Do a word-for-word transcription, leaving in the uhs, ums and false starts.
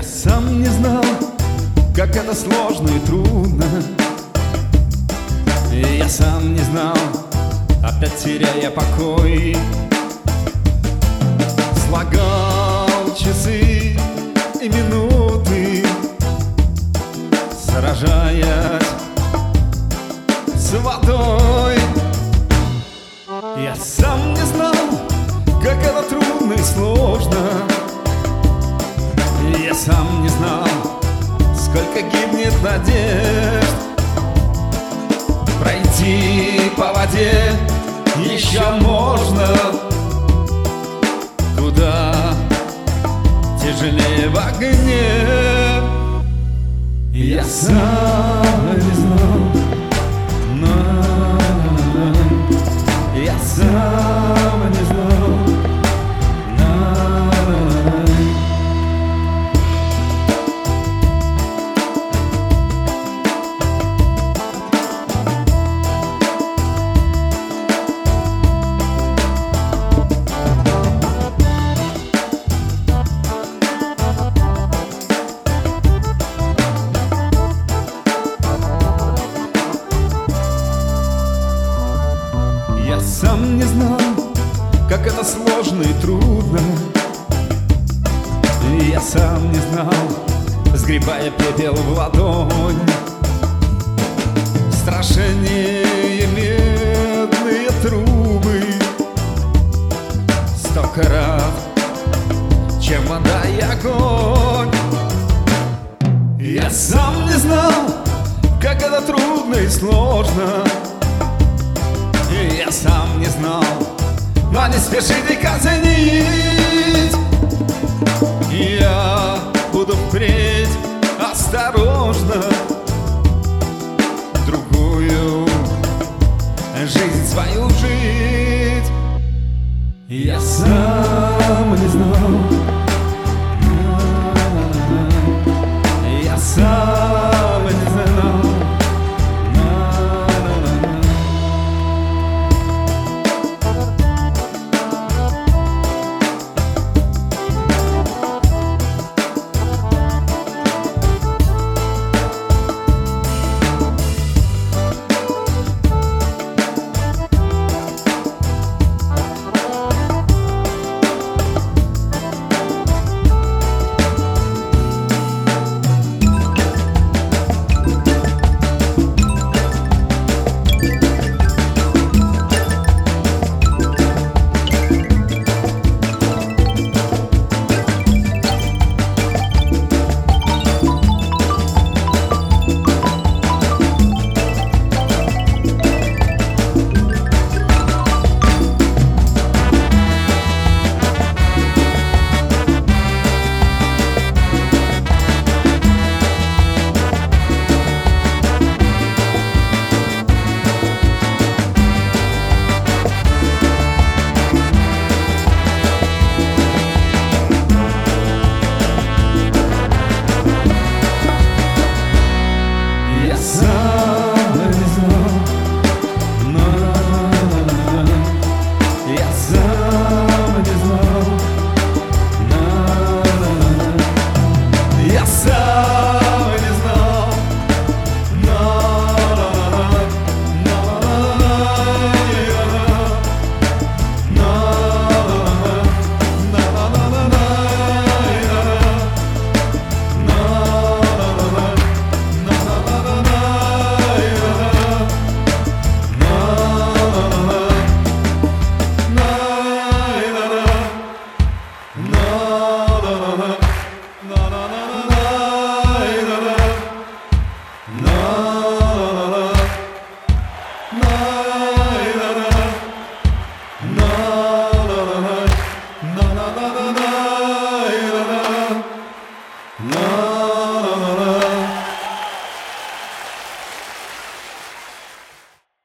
Я сам не знал, как это сложно и трудно. И я сам не знал, опять теряя покой, слагал часы и минуты, сражаясь с водой. Я сам не знал, как это трудно и сложно. Я сам не знал, сколько гибнет надежд. Пройти по воде еще можно, куда тяжелее в огне. Я сам не знал, но я сам не знал. Я сам не знал, как это сложно и трудно. Я сам не знал, сгребая пепел в ладонь, страшнее медные трубы сто крат, чем вода и огонь. Я сам не знал, как это трудно и сложно. Я сам не знал, но не спешите казнить. Я буду впредь осторожно другую жизнь свою жить. Я сам не знал, я сам не знал. No.